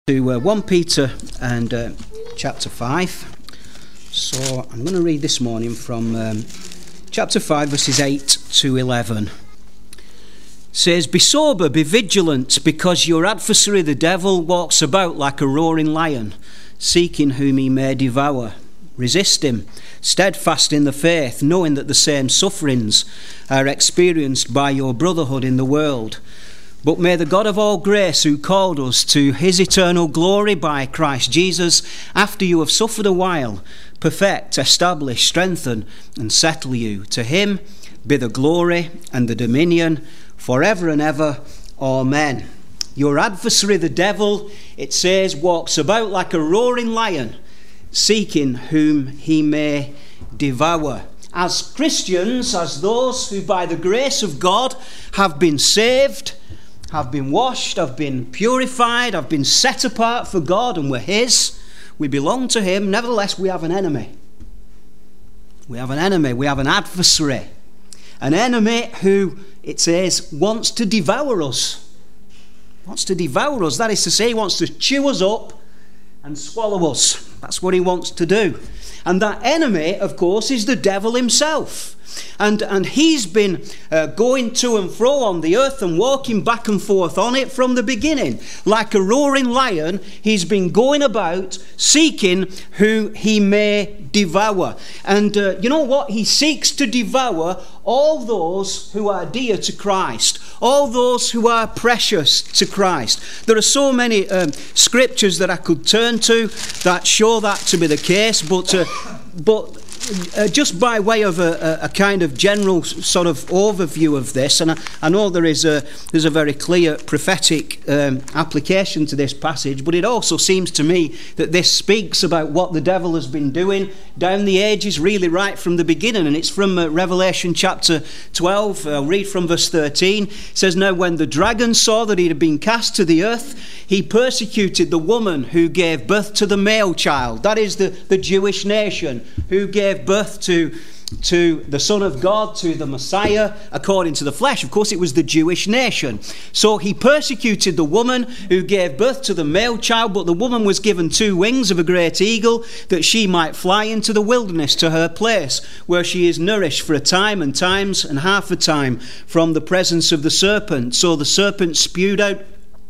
To 1 Peter and chapter 5. So I'm going to read this morning from chapter 5 verses 8 to 11. It says, "Be sober, be vigilant, because your adversary the devil walks about like a roaring lion, seeking whom he may devour. Resist him, steadfast in the faith, knowing that the same sufferings are experienced by your brotherhood in the world. But may the God of all grace, who called us to his eternal glory by Christ Jesus, after you have suffered a while, perfect, establish, strengthen, and settle you. To him be the glory and the dominion forever and ever. Amen." Your adversary, the devil, it says, walks about like a roaring lion, seeking whom he may devour. As Christians, as those who by the grace of God have been saved, have been washed, have been purified, have been set apart for God, and we're his, we belong to him. Nevertheless, we have an enemy. We have an enemy, we have an adversary. An enemy who, it says, wants to devour us. Wants to devour us. That is to say, he wants to chew us up and swallow us. That's what he wants to do. And that enemy, of course, is the devil himself. And he's been going to and fro on the earth and walking back and forth on it from the beginning. Like a roaring lion, he's been going about seeking who he may devour. And you know what? He seeks to devour all those who are dear to Christ, all those who are precious to Christ. There are so many scriptures that I could turn to that show that to be the case, but just by way of a kind of general sort of overview of this, and I know there's a very clear prophetic application to this passage, but it also seems to me that this speaks about what the devil has been doing down the ages, really right from the beginning. And it's from Revelation chapter 12. I'll read from verse 13. It says, "Now when the dragon saw that he had been cast to the earth, he persecuted the woman who gave birth to the male child." That is the Jewish nation, who gave birth to the Son of God, to the Messiah, according to the flesh. Of course, it was the Jewish nation. So he persecuted the woman who gave birth to the male child, but the woman was given 2 wings of a great eagle, that she might fly into the wilderness to her place, where she is nourished for a time and times and half a time from the presence of the serpent. So the serpent spewed out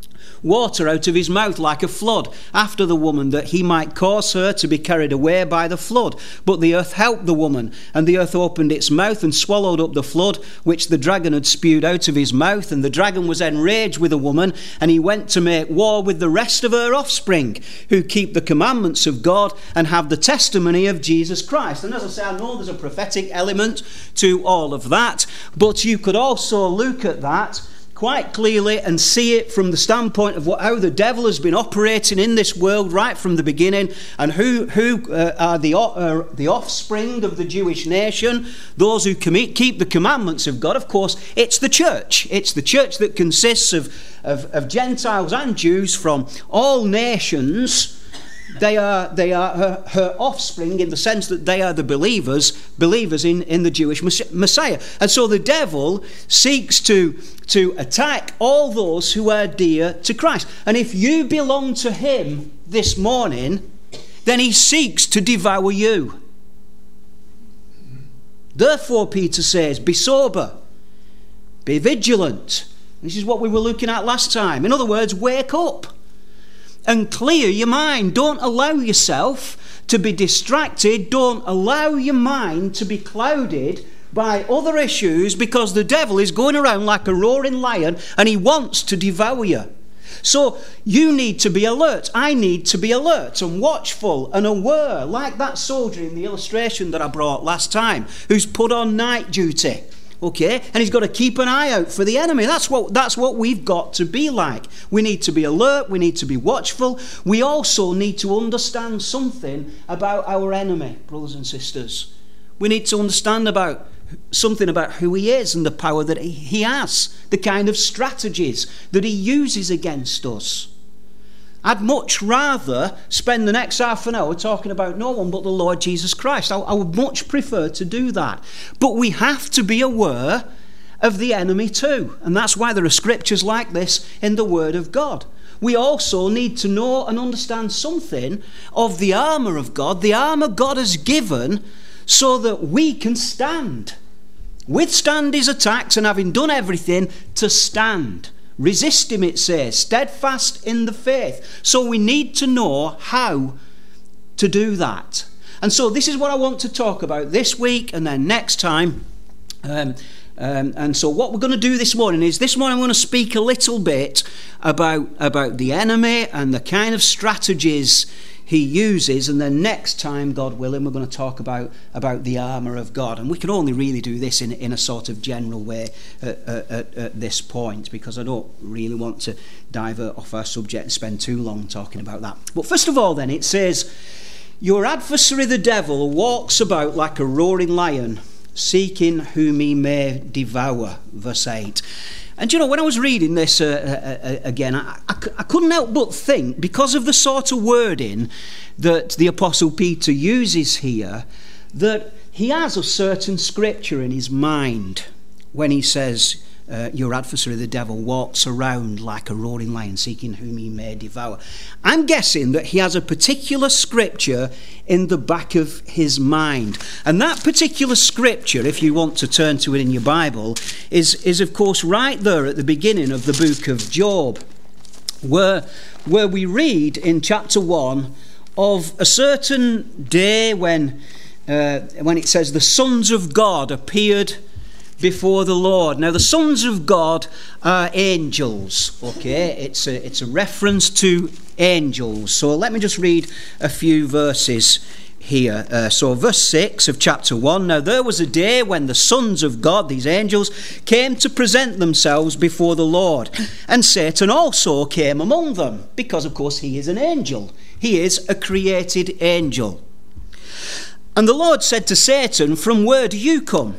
water out of his mouth like a flood after the woman, that he might cause her to be carried away by the flood. But the earth helped the woman, and the earth opened its mouth and swallowed up the flood which the dragon had spewed out of his mouth. And the dragon was enraged with the woman, and he went to make war with the rest of her offspring, who keep the commandments of God and have the testimony of Jesus Christ. And as I say, I know there's a prophetic element to all of that, but you could also look at that quite clearly and see it from the standpoint of how the devil has been operating in this world right from the beginning, and who are the offspring of the Jewish nation, those who keep the commandments of God. Of course, it's the church. It's the church that consists of Gentiles and Jews from all nations. They are her offspring, in the sense that they are the believers in the Jewish Messiah. And so the devil seeks to attack all those who are dear to Christ. And if you belong to him this morning, then he seeks to devour you. Therefore, Peter says, be sober, be vigilant. This is what we were looking at last time. In other words, wake up and clear your mind. Don't allow yourself to be distracted. Don't allow your mind to be clouded by other issues, because the devil is going around like a roaring lion and he wants to devour you. So you need to be alert. I need to be alert and watchful and aware, like that soldier in the illustration that I brought last time, who's put on night duty. Okay, and he's got to keep an eye out for the enemy. That's what we've got to be like. We need to be alert. We need to be watchful. We also need to understand something about our enemy, brothers and sisters. We need to understand something about who he is and the power that he has, the kind of strategies that he uses against us. I'd much rather spend the next half an hour talking about no one but the Lord Jesus Christ. I would much prefer to do that. But we have to be aware of the enemy too. And that's why there are scriptures like this in the Word of God. we also need to know and understand something of the armour of God, the armour God has given so that we can stand. Withstand his attacks, and having done everything, to stand. Resist him, it says, steadfast in the faith. So we need to know how to do that. And so this is what I want to talk about this week and then next time. And so what we're going to do this morning I'm going to speak a little bit about the enemy and the kind of strategies he uses, and then next time, God willing, we're going to talk about the armour of God. And we can only really do this in a sort of general way at this point, because I don't really want to divert off our subject and spend too long talking about that. But first of all then, it says, your adversary the devil walks about like a roaring lion, seeking whom he may devour, verse 8. And when I was reading this again, I couldn't help but think, because of the sort of wording that the Apostle Peter uses here, that he has a certain scripture in his mind when he says, your adversary the devil walks around like a roaring lion, seeking whom he may devour. I'm guessing that he has a particular scripture in the back of his mind. And that particular scripture, if you want to turn to it in your Bible, is of course right there at the beginning of the book of Job, where we read in chapter 1 of a certain day when it says the sons of God appeared before the Lord. Now the sons of God are angels, okay? It's a reference to angels. So let me just read a few verses here. So verse 6 of chapter 1, now there was a day when the sons of God, these angels, came to present themselves before the Lord, and Satan also came among them, because of course he is an angel. He is a created angel. And the Lord said to Satan, from where do you come?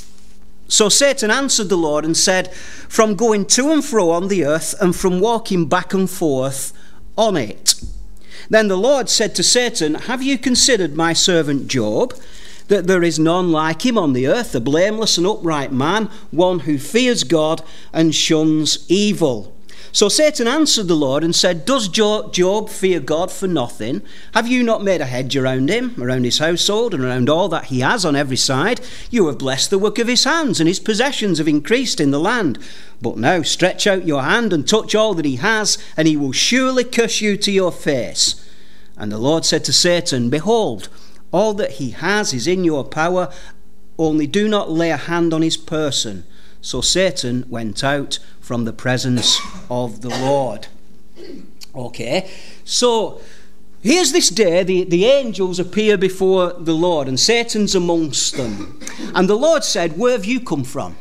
So Satan answered the Lord and said, from going to and fro on the earth, and from walking back and forth on it. Then the Lord said to Satan, have you considered my servant Job, that there is none like him on the earth, a blameless and upright man, one who fears God and shuns evil? So Satan answered the Lord and said, does Job fear God for nothing? Have you not made a hedge around him, around his household, and around all that he has on every side? You have blessed the work of his hands, and his possessions have increased in the land. But now stretch out your hand and touch all that he has, and he will surely curse you to your face. And the Lord said to Satan, behold, all that he has is in your power, only do not lay a hand on his person. So Satan went out from the presence of the Lord. Okay, so here's this day, the angels appear before the Lord, and Satan's amongst them. And the Lord said, where have you come from?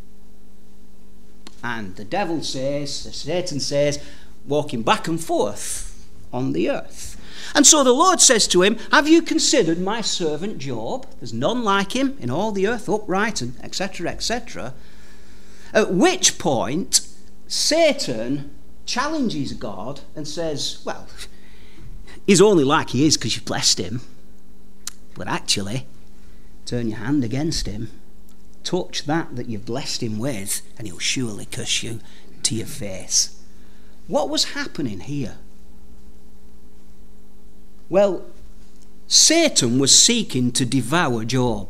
And Satan says, walking back and forth on the earth. And so the Lord says to him, have you considered my servant Job? There's none like him in all the earth, upright, and etc., etc. At which point, Satan challenges God and says, well, he's only like he is because you've blessed him. But actually, turn your hand against him, touch that you've blessed him with, and he'll surely curse you to your face. What was happening here? Well, Satan was seeking to devour Job.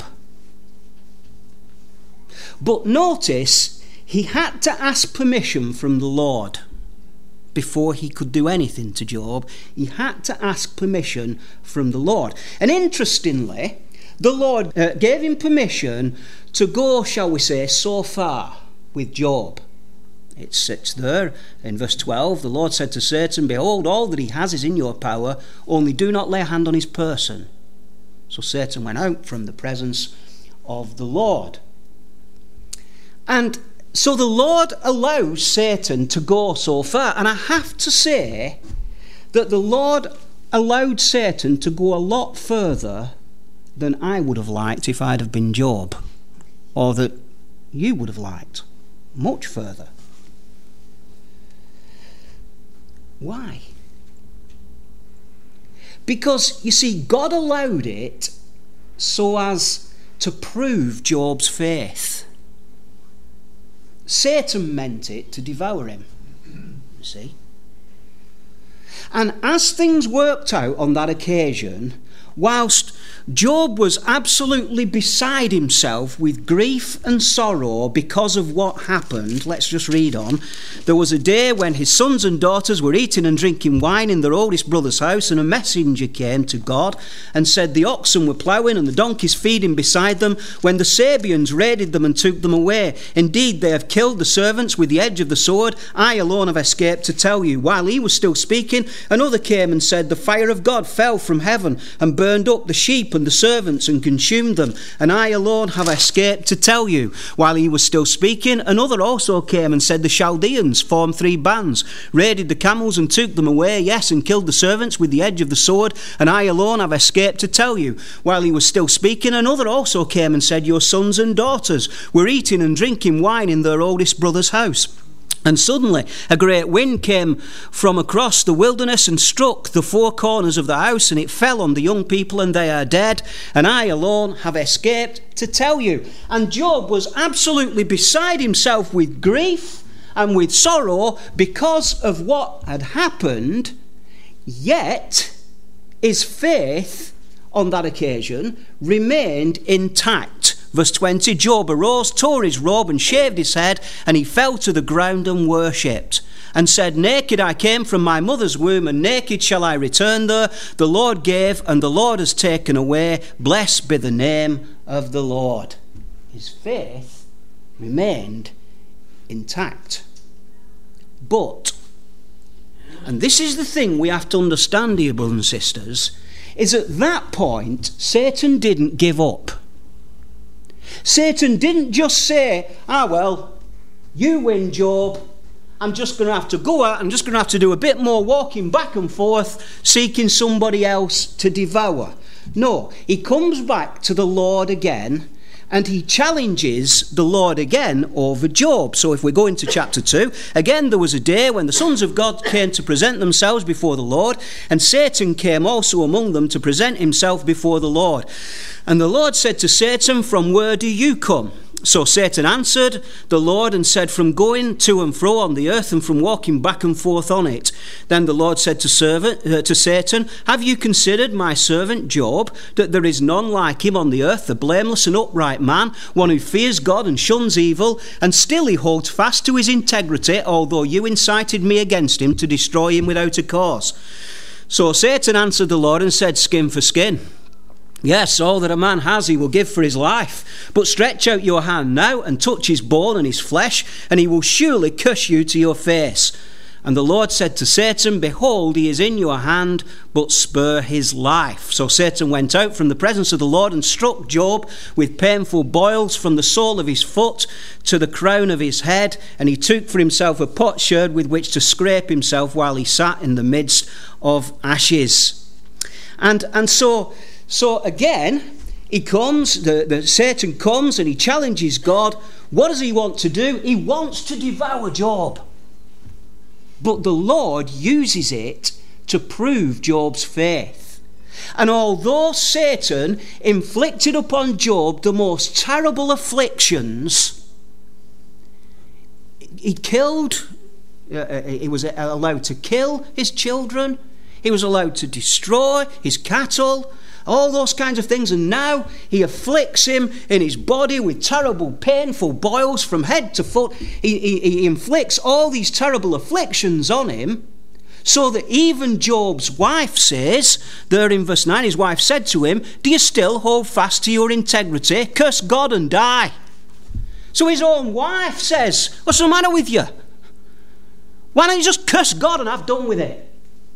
But notice, he had to ask permission from the Lord before he could do anything to Job. He had to ask permission from the Lord. And interestingly, the Lord gave him permission to go, shall we say, so far with Job. It's there in verse 12. The Lord said to Satan, behold, all that he has is in your power, only do not lay a hand on his person. So Satan went out from the presence of the Lord. And so the Lord allows Satan to go so far. And I have to say that the Lord allowed Satan to go a lot further than I would have liked if I'd have been Job, or that you would have liked. Much further. Why? Because, you see, God allowed it so as to prove Job's faith. Satan meant it to devour him, you see. And as things worked out on that occasion, whilst Job was absolutely beside himself with grief and sorrow because of what happened, let's just read on. There was a day when his sons and daughters were eating and drinking wine in their oldest brother's house, and a messenger came to God and said the oxen were ploughing and the donkeys feeding beside them when the Sabeans raided them and took them away. Indeed, they have killed the servants with the edge of the sword. I alone have escaped to tell you. While he was still speaking, another came and said, the fire of God fell from heaven and burned up the sheep and the servants and consumed them, and I alone have escaped to tell you. While he was still speaking, another also came and said, the Chaldeans formed 3 bands, raided the camels and took them away, yes, and killed the servants with the edge of the sword, and I alone have escaped to tell you. While he was still speaking, another also came and said, your sons and daughters were eating and drinking wine in their oldest brother's house. And suddenly a great wind came from across the wilderness and struck the 4 corners of the house, and it fell on the young people, and they are dead, and I alone have escaped to tell you. And Job was absolutely beside himself with grief and with sorrow because of what had happened, yet his faith on that occasion remained intact. Verse 20, Job arose, tore his robe and shaved his head, and he fell to the ground and worshipped, and said, naked I came from my mother's womb, and naked shall I return there. The Lord gave, and the Lord has taken away. Blessed be the name of the Lord. His faith remained intact. But, and this is the thing we have to understand, dear brothers and sisters, is at that point, Satan didn't give up. Satan didn't just say, well, you win, Job. I'm just going to have to go out. I'm just going to have to do a bit more walking back and forth, seeking somebody else to devour. No, he comes back to the Lord again, and he challenges the Lord again over Job. So if we go into chapter 2, again there was a day when the sons of God came to present themselves before the Lord, and Satan came also among them to present himself before the Lord. And the Lord said to Satan, from where do you come? So Satan answered the Lord and said, from going to and fro on the earth and from walking back and forth on it. Then the Lord said to Satan, have you considered my servant Job, that there is none like him on the earth, the blameless and upright man, one who fears God and shuns evil, and still he holds fast to his integrity, although you incited me against him to destroy him without a cause. So Satan answered the Lord and said, skin for skin. Yes, all that a man has he will give for his life. But stretch out your hand now and touch his bone and his flesh, and he will surely curse you to your face. And the Lord said to Satan, behold, he is in your hand, but spare his life. So Satan went out from the presence of the Lord and struck Job with painful boils from the sole of his foot to the crown of his head. And he took for himself a potsherd with which to scrape himself while he sat in the midst of ashes. And so again, he comes, Satan comes and he challenges God. What does he want to do? He wants to devour Job. But the Lord uses it to prove Job's faith. And although Satan inflicted upon Job the most terrible afflictions, he was allowed to kill his children, he was allowed to destroy his cattle, all those kinds of things, and now he afflicts him in his body with terrible, painful boils from head to foot. He inflicts all these terrible afflictions on him, so that even Job's wife says, there in verse 9, his wife said to him, do you still hold fast to your integrity? Curse God and die. So his own wife says, what's the matter with you? Why don't you just curse God and have done with it?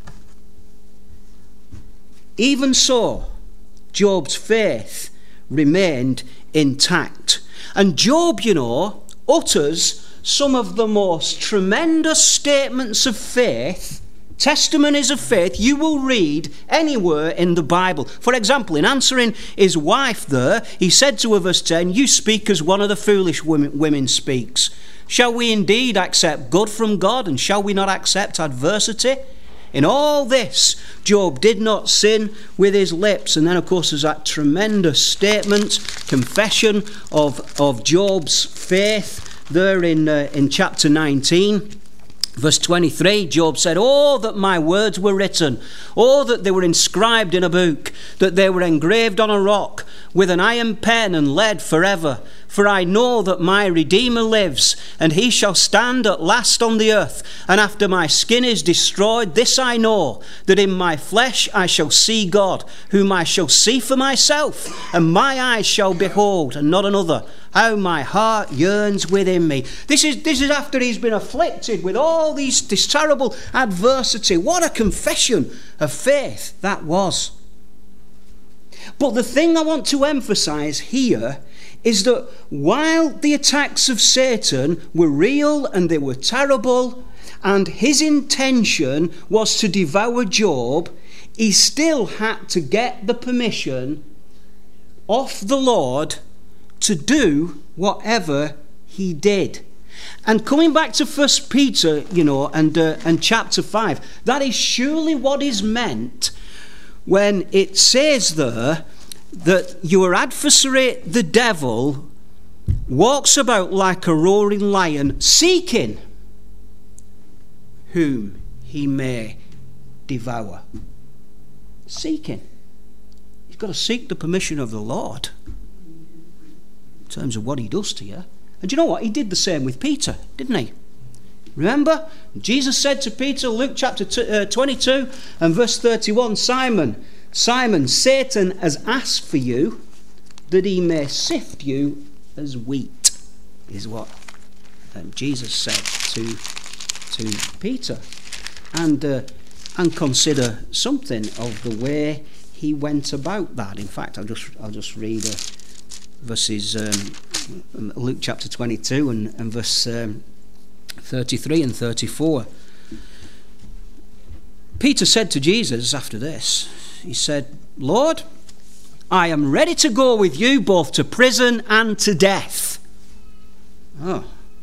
Even so, Job's faith remained intact. And Job, utters some of the most tremendous statements of faith, testimonies of faith you will read anywhere in the Bible. For example, in answering his wife there, he said to her, verse 10, you speak as one of the foolish women speaks. Shall we indeed accept good from God, and shall we not accept adversity? In all this, Job did not sin with his lips. And then, of course, there's that tremendous statement, confession of Job's faith there in chapter 19, Verse 23, Job said, "Oh, that my words were written. Oh, that they were inscribed in a book, that they were engraved on a rock with an iron pen and lead forever. For I know that my Redeemer lives, and he shall stand at last on the earth. And after my skin is destroyed, this I know, that in my flesh I shall see God, whom I shall see for myself, and my eyes shall behold, and not another. How my heart yearns within me." This is after he's been afflicted with all this terrible adversity. What a confession of faith that was. But the thing I want to emphasize here is that while the attacks of Satan were real and they were terrible, and his intention was to devour Job, he still had to get the permission of the Lord to do whatever he did. And coming back to 1 Peter, and chapter 5, that is surely what is meant when it says there that your adversary, the devil, walks about like a roaring lion, seeking whom he may devour. Seeking. He's got to seek the permission of the Lord in terms of what he does to you. And you know what? He did the same with Peter, didn't he? Remember? Jesus said to Peter, Luke chapter 22 and verse 31, "Simon, Simon, Satan has asked for you that he may sift you as wheat," is what Jesus said to Peter. And consider something of the way he went about that. In fact, I'll just read verses Luke chapter 22 and verse 33 and 34. Peter said to Jesus after this, he said, "Lord, I am ready to go with you both to prison and to death." Oh.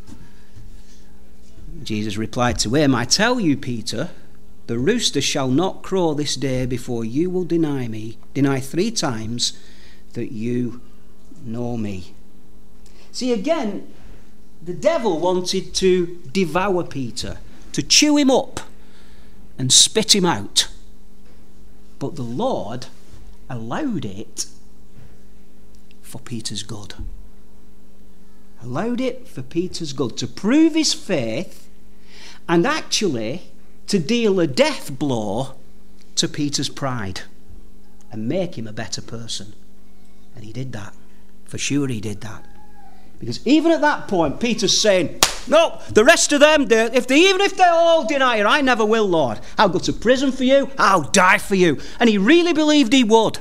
Jesus replied to him, "I tell you, Peter, the rooster shall not crow this day before you will deny 3 times that you know me." See, again, the devil wanted to devour Peter, to chew him up and spit him out. But the Lord allowed it for Peter's good. Allowed it for Peter's good, to prove his faith and actually to deal a death blow to Peter's pride and make him a better person. And he did that. For sure he did that. Because even at that point, Peter's saying, "No, the rest of them, even if they all deny it, I never will, Lord. I'll go to prison for you. I'll die for you." And he really believed he would.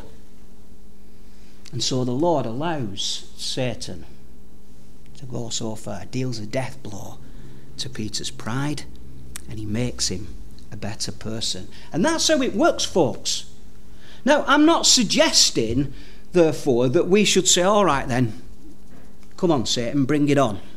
And so the Lord allows Satan to go so far, deals a death blow to Peter's pride, and he makes him a better person. And that's how it works, folks. Now, I'm not suggesting, therefore, that we should say, "All right then, come on, Satan, bring it on."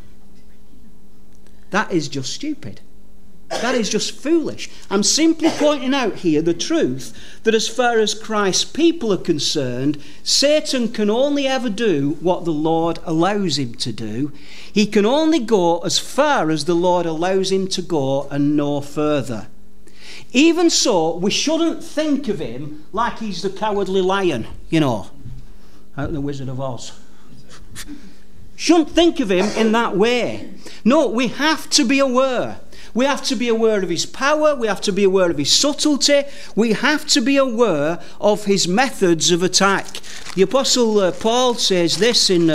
That is just stupid. That is just foolish. I'm simply pointing out here the truth that as far as Christ's people are concerned, Satan can only ever do what the Lord allows him to do. He can only go as far as the Lord allows him to go and no further. Even so, we shouldn't think of him like he's the cowardly lion, out in The Wizard of Oz. Shouldn't think of him in that way. No, we have to be aware. We have to be aware of his power. We have to be aware of his subtlety. We have to be aware of his methods of attack. The Apostle Paul says this in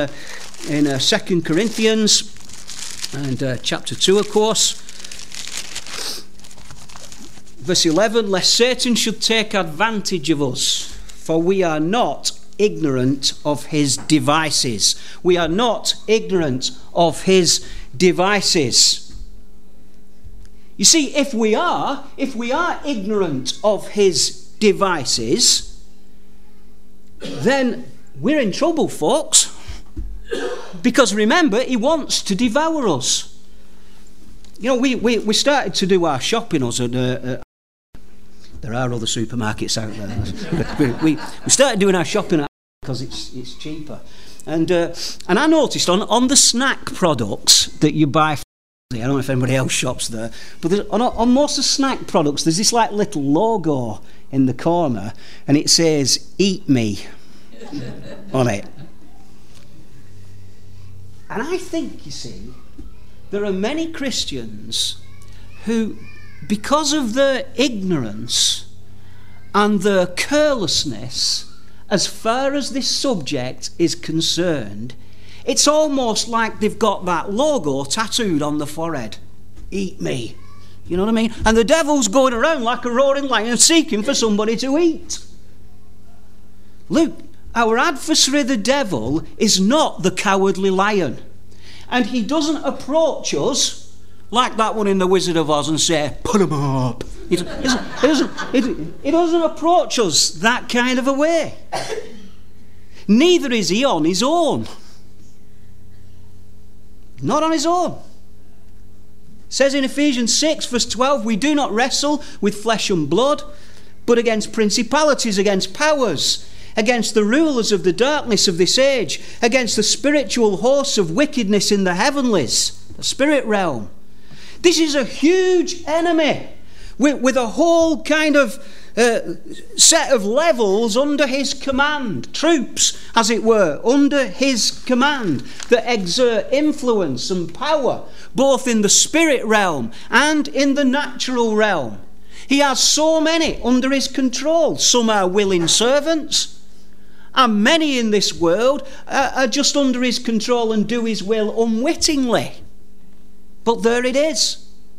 2 Corinthians and chapter 2, of course. Verse 11, "Lest Satan should take advantage of us, for we are not ignorant of his devices." We are not ignorant of his devices. You see, if we are ignorant of his devices, then we're in trouble, folks. Because remember, he wants to devour us. We started to do our shopping us at there are other supermarkets out there. we started doing our shopping at because it's cheaper. And I noticed on the snack products that you buy I don't know if anybody else shops there, but on most of snack products, there's this like little logo in the corner, and it says, "Eat me," on it. And I think, you see, there are many Christians who, because of their ignorance and their carelessness, as far as this subject is concerned, it's almost like they've got that logo tattooed on the forehead. Eat me. You know what I mean? And the devil's going around like a roaring lion seeking for somebody to eat. Look, our adversary, the devil, is not the cowardly lion. And he doesn't approach us like that one in The Wizard of Oz and say, "Put him up." He doesn't approach us that kind of a way. Neither is he on his own. Not on his own. It says in Ephesians 6 verse 12, "We do not wrestle with flesh and blood, but against principalities, against powers, against the rulers of the darkness of this age, against the spiritual hosts of wickedness in the heavenlies," the spirit realm. This is a huge enemy with a whole kind of set of levels under his command, troops, as it were, under his command, that exert influence and power, both in the spirit realm and in the natural realm. He has so many under his control. Some are willing servants, and many in this world are just under his control and do his will unwittingly. But there it is.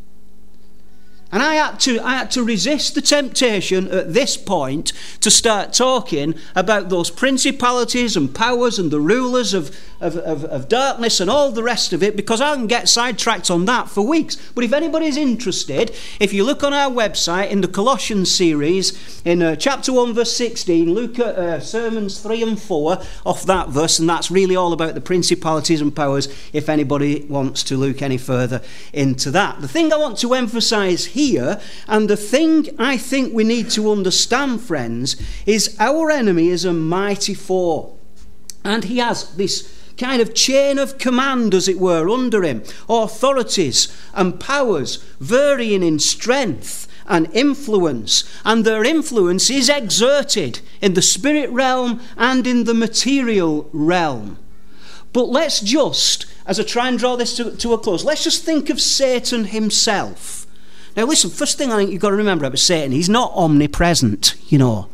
And I had to resist the temptation at this point to start talking about those principalities and powers and the rulers of darkness and all the rest of it, because I can get sidetracked on that for weeks. But if anybody's interested, if you look on our website in the Colossians series, in chapter 1 verse 16, look at sermons 3 and 4 off that verse, and that's really all about the principalities and powers, if anybody wants to look any further into that. The thing I want to emphasise here, and the thing I think we need to understand, friends, is our enemy is a mighty foe. And he has this kind of chain of command, as it were, under him. Authorities and powers varying in strength and influence. And their influence is exerted in the spirit realm and in the material realm. But let's just, as I try and draw this to a close, let's just think of Satan himself. Now listen, first thing I think you've got to remember about Satan, he's not omnipresent, you know.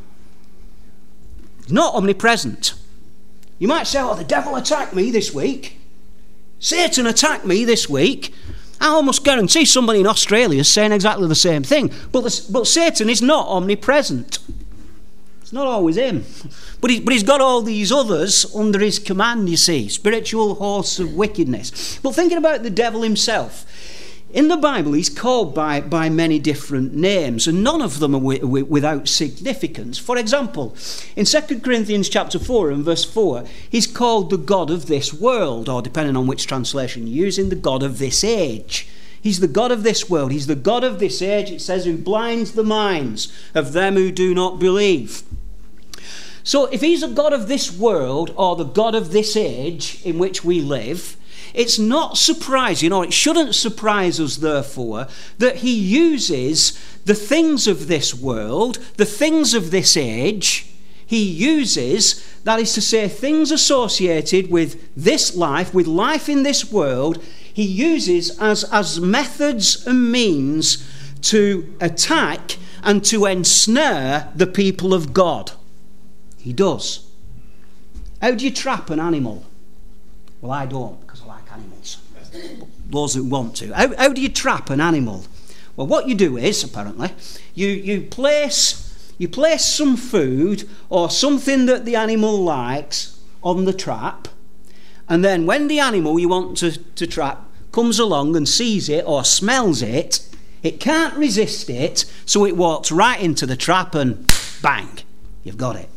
He's not omnipresent. You might say, "Oh, the devil attacked me this week. Satan attacked me this week." I almost guarantee somebody in Australia is saying exactly the same thing. But Satan is not omnipresent. It's not always him. But he's got all these others under his command, you see. Spiritual hosts of wickedness. But thinking about the devil himself, in the Bible, he's called by many different names, and none of them are without significance. For example, in 2 Corinthians chapter 4 and verse 4, he's called the God of this world, or depending on which translation you're using, the God of this age. He's the God of this world. He's the God of this age, it says, who blinds the minds of them who do not believe. So if he's a God of this world, or the God of this age in which we live, it's not surprising, or it shouldn't surprise us, therefore, that he uses the things of this world, the things of this age, he uses, that is to say, things associated with this life, with life in this world, he uses as methods and means to attack and to ensnare the people of God. He does. How do you trap an animal? Well, I don't, because I like animals. But those who want to. How do you trap an animal? Well, what you do is, apparently, you place some food or something that the animal likes on the trap, and then when the animal you want to trap comes along and sees it or smells it, it can't resist it, so it walks right into the trap and bang, you've got it.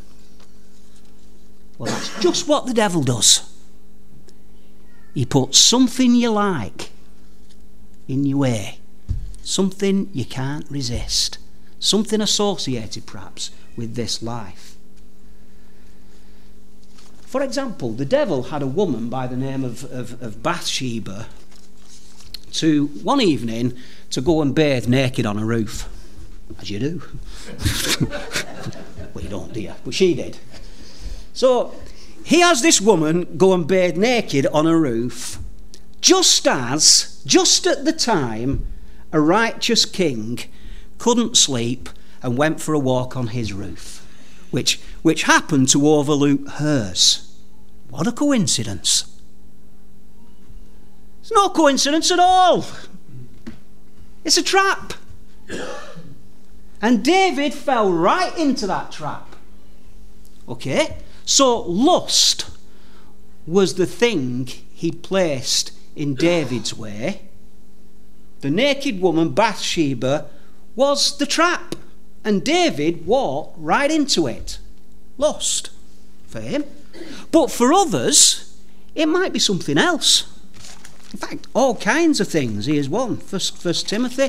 Well, that's just what the devil does. He puts something you like in your way, something you can't resist, something associated perhaps with this life. For example, the devil had a woman by the name of Bathsheba one evening to go and bathe naked on a roof. As you do. Well, you don't, do you? But she did. So he has this woman go and bathe naked on a roof, just at the time a righteous king couldn't sleep and went for a walk on his roof, which happened to overlook hers. What a coincidence. It's no coincidence at all. It's a trap. And David fell right into that trap. Okay? So lust was the thing he placed in David's way. The naked woman, Bathsheba, was the trap. And David walked right into it. Lust for him. But for others, it might be something else. In fact, all kinds of things. Here's one. First Timothy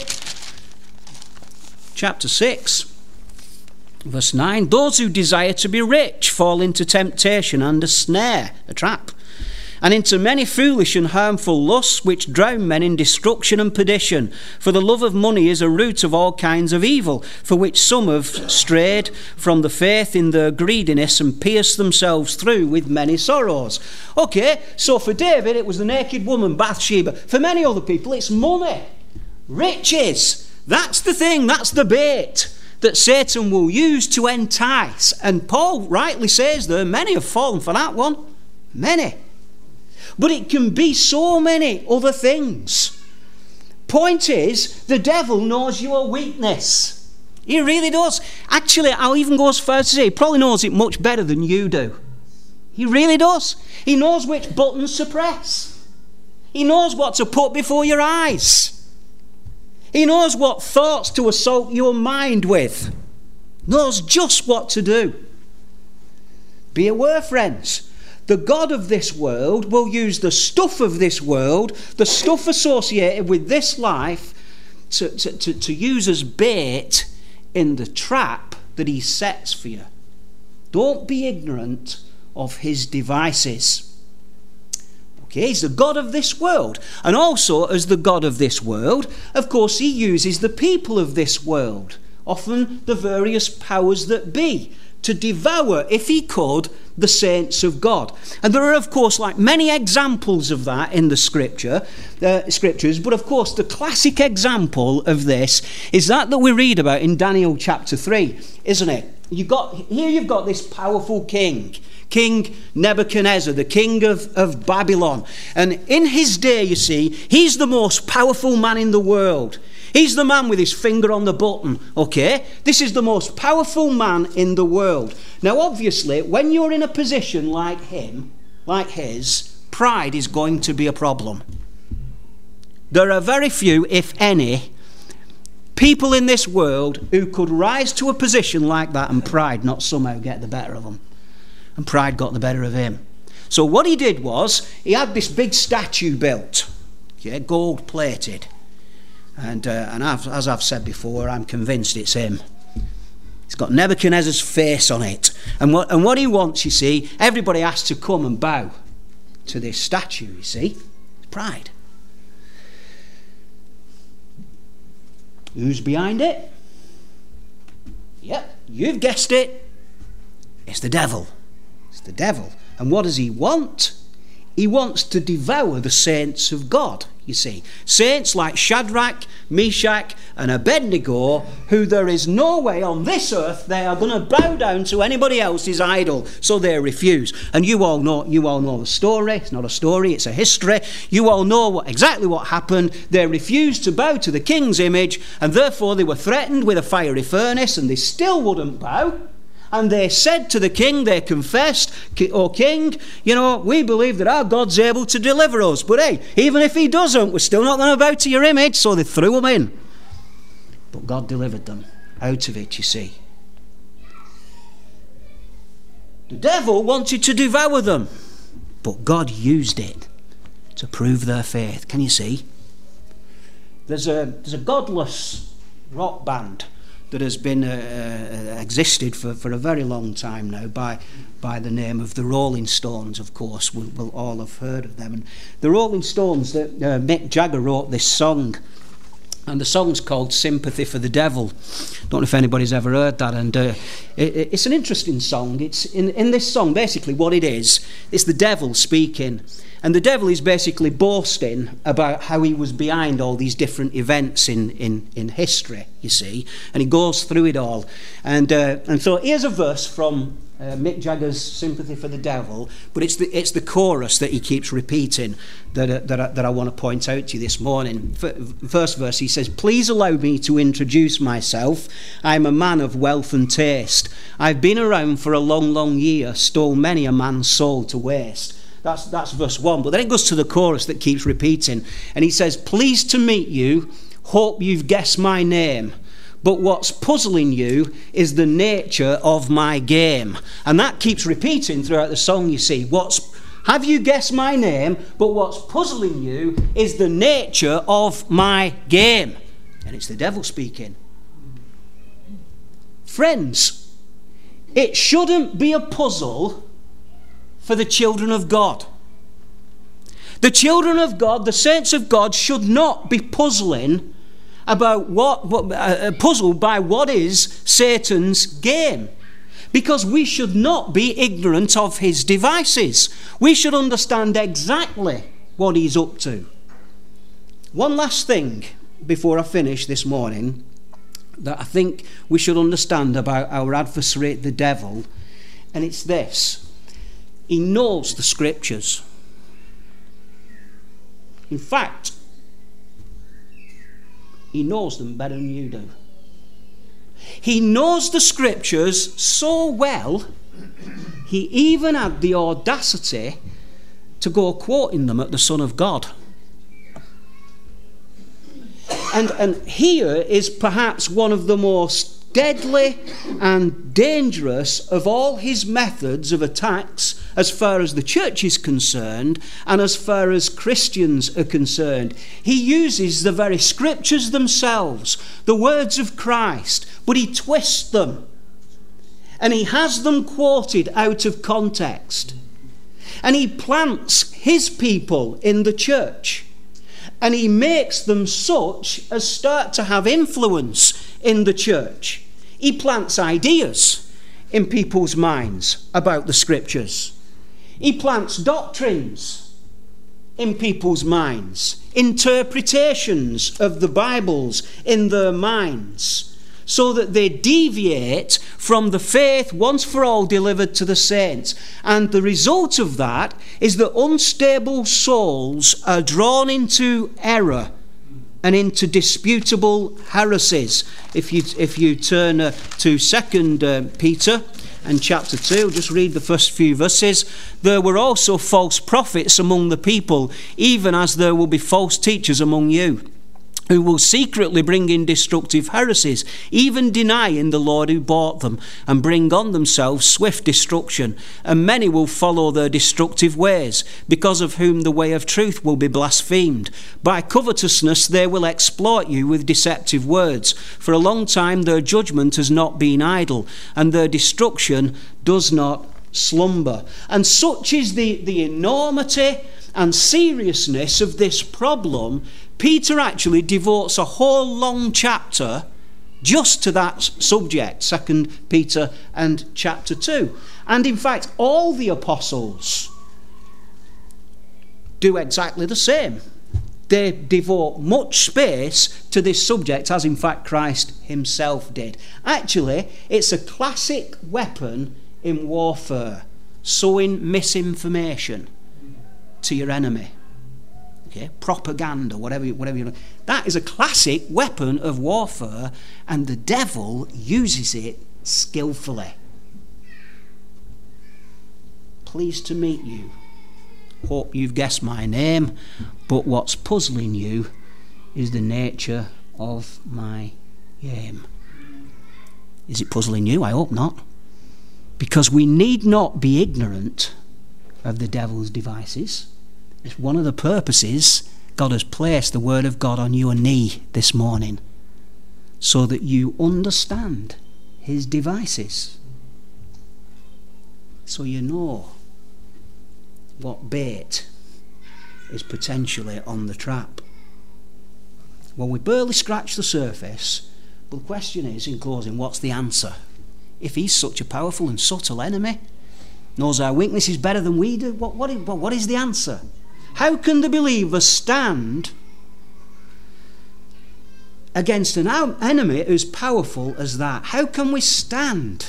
chapter 6, verse 9. Those who desire to be rich fall into temptation and a snare, a trap, and into many foolish and harmful lusts which drown men in destruction and perdition. For the love of money is a root of all kinds of evil, for which some have strayed from the faith in their greediness and pierced themselves through with many sorrows. Okay, so for David it was the naked woman Bathsheba. For many other people it's money, riches. That's the thing, that's the bait that Satan will use to entice. And Paul rightly says there, many have fallen for that one. Many. But it can be so many other things. Point is, the devil knows your weakness. He really does. Actually, I'll even go as far as to say, he probably knows it much better than you do. He really does. He knows which buttons to press. He knows what to put before your eyes. He knows what thoughts to assault your mind with. Knows just what to do. Be aware, friends. The god of this world will use the stuff of this world, the stuff associated with this life, to use as bait in the trap that he sets for you. Don't be ignorant of his devices. Okay, he's the god of this world. And also, as the god of this world, of course, he uses the people of this world, often the various powers that be, to devour, if he could, the saints of God. And there are, of course, like many examples of that in the scriptures, but of course the classic example of this is that we read about in Daniel chapter 3, isn't it? You've got this powerful king, King Nebuchadnezzar, the king of Babylon. And in his day, you see, he's the most powerful man in the world. He's the man with his finger on the button, okay? This is the most powerful man in the world. Now, obviously, when you're in a position like his, pride is going to be a problem. There are very few, if any, people in this world who could rise to a position like that and pride not somehow get the better of them. And pride got the better of him. So what he did was, he had this big statue built, okay, gold-plated. And as I've said before, I'm convinced it's him. It's got Nebuchadnezzar's face on it. And what he wants, you see, everybody has to come and bow to this statue, you see. It's pride. Who's behind it? Yep, you've guessed it. It's the devil. It's the devil. And what does he want? He wants to devour the saints of God, you see. Saints like Shadrach, Meshach and Abednego, who there is no way on this earth they are going to bow down to anybody else's idol, so they refuse. And you all know the story. It's not a story, it's a history. You all know exactly what happened. They refused to bow to the king's image, and therefore they were threatened with a fiery furnace, and they still wouldn't bow. And they said to the king, they confessed, "O king, we believe that our God's able to deliver us. But hey, even if he doesn't, we're still not going to bow to your image." So they threw him in. But God delivered them out of it, you see. The devil wanted to devour them, but God used it to prove their faith. Can you see? There's a godless rock band that has been existed for a very long time now by the name of the Rolling Stones, of course. We'll all have heard of them. And the Rolling Stones, that Mick Jagger wrote this song, and the song's called Sympathy for the Devil. Don't know if anybody's ever heard that. And it's an interesting song. It's in this song, basically what it is, it's the devil speaking. And the devil is basically boasting about how he was behind all these different events in history, you see. And he goes through it all. And so here's a verse from Mick Jagger's Sympathy for the Devil, but it's the chorus that he keeps repeating that I want to point out to you this morning. First verse, he says, "Please allow me to introduce myself. I'm a man of wealth and taste. I've been around for a long, long year, stole many a man's soul to waste." That's verse 1. But then it goes to the chorus that keeps repeating. And he says, "Pleased to meet you. Hope you've guessed my name. But what's puzzling you is the nature of my game." And that keeps repeating throughout the song, you see. Have you guessed my name? But what's puzzling you is the nature of my game. And it's the devil speaking. Friends, it shouldn't be a puzzle for the children of God. The children of God, the saints of God, should not be puzzling about puzzled by what is Satan's game, because we should not be ignorant of his devices. We should understand exactly what he's up to. One last thing before I finish this morning that I think we should understand about our adversary, the devil, and it's this: he knows the scriptures. In fact, he knows them better than you do. He knows the scriptures so well, he even had the audacity to go quoting them at the Son of God. And here is perhaps one of the most deadly and dangerous of all his methods of attacks as far as the church is concerned and as far as Christians are concerned. He uses the very scriptures themselves, the words of Christ, but he twists them and he has them quoted out of context, and he plants his people in the church and he makes them such as start to have influence in the church. He plants ideas in people's minds about the scriptures. He plants doctrines in people's minds, interpretations of the Bibles in their minds, so that they deviate from the faith once for all delivered to the saints. And the result of that is that unstable souls are drawn into error and into disputable heresies. If you turn to 2 Peter and chapter 2, just read the first few verses. "There were also false prophets among the people, even as there will be false teachers among you, who will secretly bring in destructive heresies, even denying the Lord who bought them, and bring on themselves swift destruction. And many will follow their destructive ways, because of whom the way of truth will be blasphemed. By covetousness they will exploit you with deceptive words. For a long time their judgment has not been idle, and their destruction does not slumber." And such is the enormity and seriousness of this problem, Peter actually devotes a whole long chapter just to that subject, 2 Peter and chapter 2. And in fact, all the apostles do exactly the same. They devote much space to this subject, as in fact Christ himself did. Actually, it's a classic weapon in warfare, sowing misinformation to your enemy. Okay, propaganda, whatever you know. That is a classic weapon of warfare, and the devil uses it skillfully. "Pleased to meet you. Hope you've guessed my name, but what's puzzling you is the nature of my game." Is it puzzling you? I hope not. Because we need not be ignorant of the devil's devices. It's one of the purposes God has placed the word of God on you and me this morning, so that you understand his devices. So you know what bait is potentially on the trap. Well, we barely scratched the surface, but the question is, in closing, what's the answer? If he's such a powerful and subtle enemy, knows our weaknesses better than we do, what is the answer? How can the believer stand against an enemy as powerful as that? How can we stand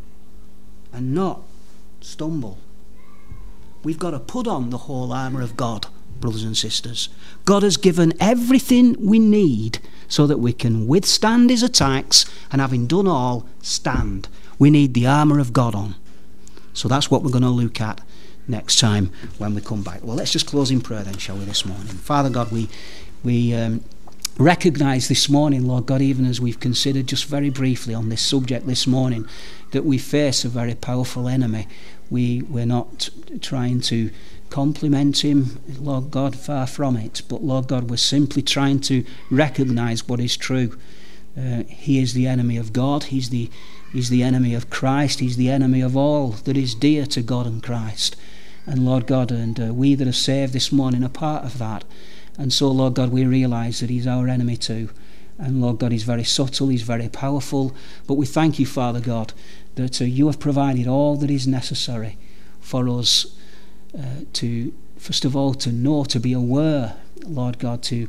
and not stumble? We've got to put on the whole armour of God, brothers and sisters. God has given everything we need so that we can withstand his attacks, and having done all, stand. We need the armour of God on. So that's what we're going to look at next time when we come back. Well, let's just close in prayer then, shall we, this morning. Father God, we recognise this morning, Lord God, even as we've considered just very briefly on this subject this morning, that we face a very powerful enemy. We're not trying to compliment him, Lord God, far from it, but Lord God, we're simply trying to recognise what is true. He is the enemy of God. He's the enemy of Christ. He's the enemy of all that is dear to God and Christ. And Lord God, and we that are saved this morning are part of that. And so, Lord God, we realise that he's our enemy too. And Lord God, he's very subtle, he's very powerful. But we thank you, Father God, that you have provided all that is necessary for us to, first of all, to know, to be aware, Lord God, to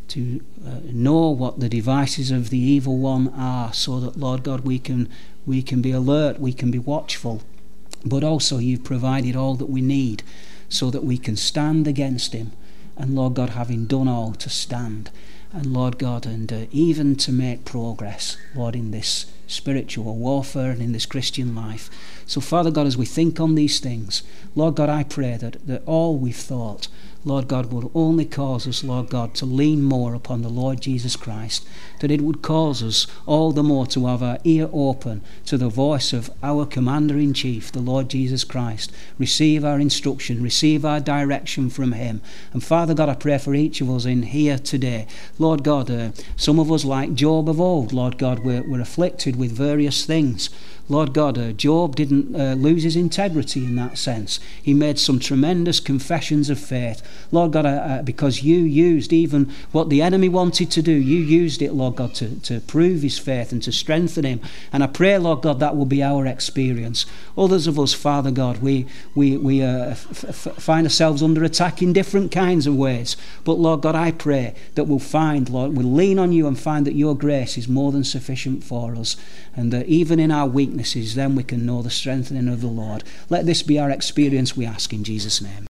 know what the devices of the evil one are, so that, Lord God, we can be alert, we can be watchful. But also you've provided all that we need so that we can stand against him. And Lord God, having done all, to stand. And Lord God, and even to make progress, Lord, in this spiritual warfare and in this Christian life. So Father God, as we think on these things, Lord God, I pray that all we've thought, Lord God, will only cause us, Lord God, to lean more upon the Lord Jesus Christ, that it would cause us all the more to have our ear open to the voice of our Commander-in-Chief, the Lord Jesus Christ, receive our instruction, receive our direction from him. And Father God, I pray for each of us in here today, Lord God, some of us like Job of old, Lord God, we're afflicted with various things. Lord God, Job didn't lose his integrity in that sense. He made some tremendous confessions of faith. Lord God, because you used even what the enemy wanted to do, you used it, Lord God, to prove his faith and to strengthen him. And I pray, Lord God, that will be our experience. Others of us, Father God, we find ourselves under attack in different kinds of ways. But Lord God, I pray that we'll find, Lord, we'll lean on you and find that your grace is more than sufficient for us. And that even in our weaknesses, then we can know the strengthening of the Lord. Let this be our experience, we ask in Jesus' name.